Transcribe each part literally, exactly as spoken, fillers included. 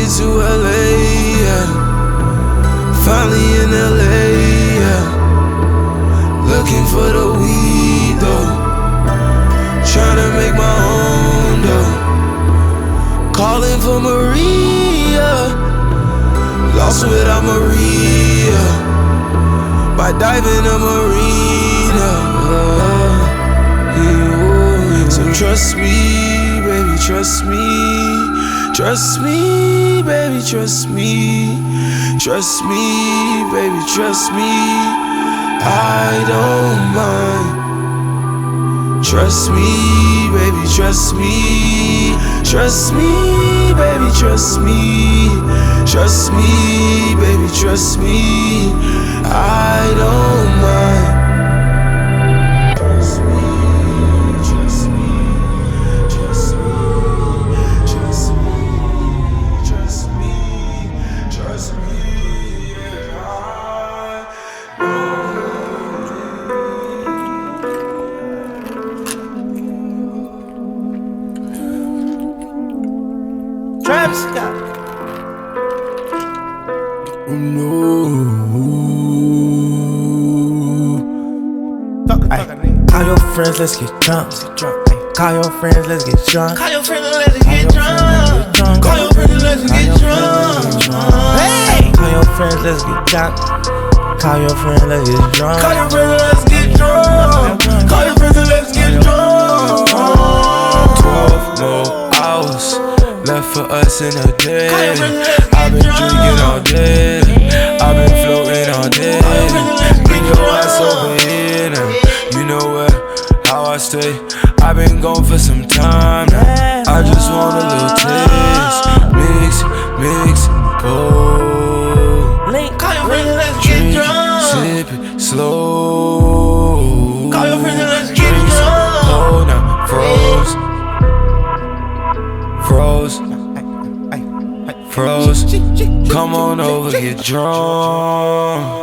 it to L A, yeah. Finally in L A, yeah. Looking for the weed, though. Tryna make my own, though. Calling for Maria. Lost without Maria. By diving a marina. So trust me, baby, trust me. Trust me, baby, trust me. Trust me, baby, trust me. I don't mind. Trust me, baby, trust me. Trust me, baby, trust me. Trust me, baby, trust me. I don't mind. Travis Scott. Oh no. Talk, talk, nigga. Call your friends, let's get drunk. Call your friends, let's get drunk. Call your friends and let's get drunk. Call your friends and let's get drunk. Hey! Call your friends, let's get drunk. Call your friends, let's get drunk. Call your friends and let's get drunk. Call your friends and let's get drunk. Twelve more hours left for us in a day. I've been drinking all day. I've been floating all day. Bring your ass over here now. You know where, how I stay. I've been gone for some time now. I just want a little taste. Mix, mix, go. Call your friends and let's get drunk. Sip it slow. Call your friends and let's get drunk. Oh, now froze. Froze. Froze. Come on over, get drunk.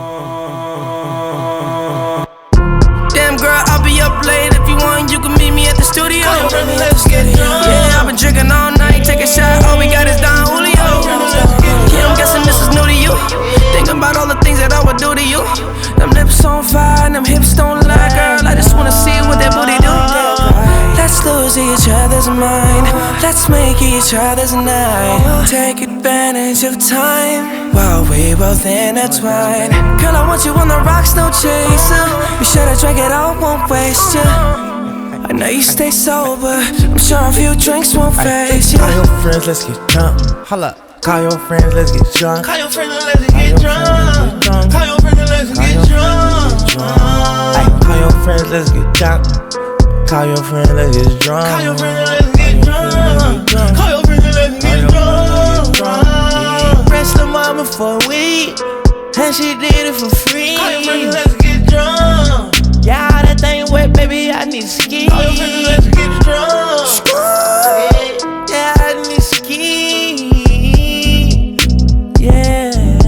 Damn girl, I'll be up late. If you want, you can meet me at the studio. Call your friends and let's get drunk. Yeah, I've been drinking all night. Take a shot, all we got is Don Julio. Yeah, I'm guessing this is new to you. Thinking about all the things that I would do to you. Them lips on fire, them hips don't lie, girl. I just wanna see what that booty do. Let's lose each other's mind. Let's make each other's night. Take advantage of time while we both intertwine. Girl, I want you on the rocks, no chaser. Be sure to drink it all, won't waste ya. I know you stay sober. I'm sure a few drinks won't phase you. Call your friends, let's get drunk. Holla. Call your friends, let's get drunk. Call your friends and let's get drunk. Call your friends and let's get drunk. Call your friends, let's get drunk. Call your friends, let's get drunk. Call your friends and let's get drunk. Call your friends and let's get drunk. Pressed the mama for a week, and she did it for free. Call your friends and let's get drunk. Yeah, that thing wet, baby, I need ski. Call your friends and let's get drunk. Yeah, I need ski. Yeah.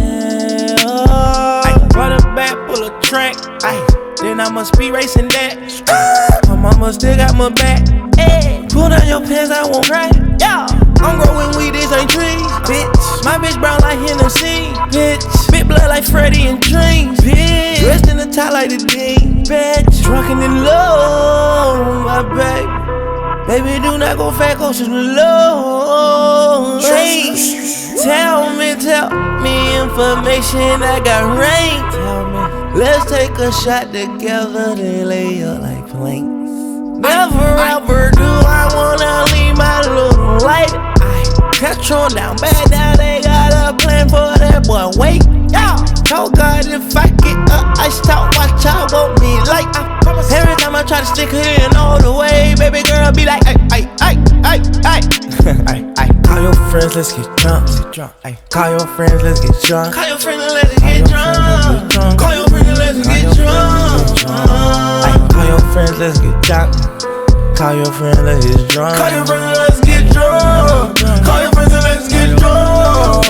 I run it back, pull a track. Ay, then I must be racing that. My mama still got my back. Hey, pull down your pants, I won't cry. Yeah, I'm growing weed, this ain't trees, bitch. My bitch brown like Hennessy, bitch. Big blood like Freddy and Dreams, bitch. Dressed in the top like the Dean, bitch. Drunken in love, my baby. Baby, do not go fat, go to the low. Hey, tell me, tell me information I got rain. Tell me, let's take a shot together, then lay up like planks. Never ever do I wanna leave my little light. I catch on down bad, now they got a plan for that boy. Wait, yeah. Tell God if I get up, I stop, watch out, want me like. I promise. Every time I try to stick her in all the way, baby girl be like, ay, ay, ay, ay, ay. Ay, ay. Call your friends, let's get drunk. Call your friends, let's get drunk. Call your friends and let's get drunk. Call your friends and let's get drunk. Call your friends, let's get drunk. Call your friends, let's get drunk. Call your friends and let's get drunk. Call your friends and let's get drunk.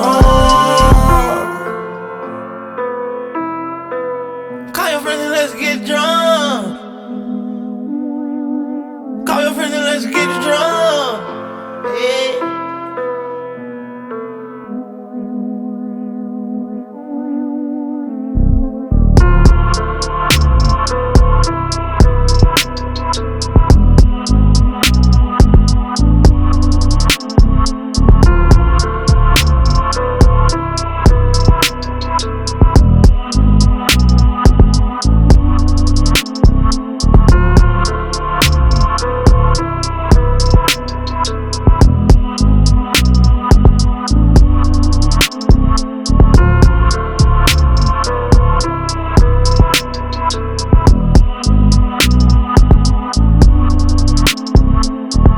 Call your friends and let's get drunk. Call your friends and let's get drunk. Yeah.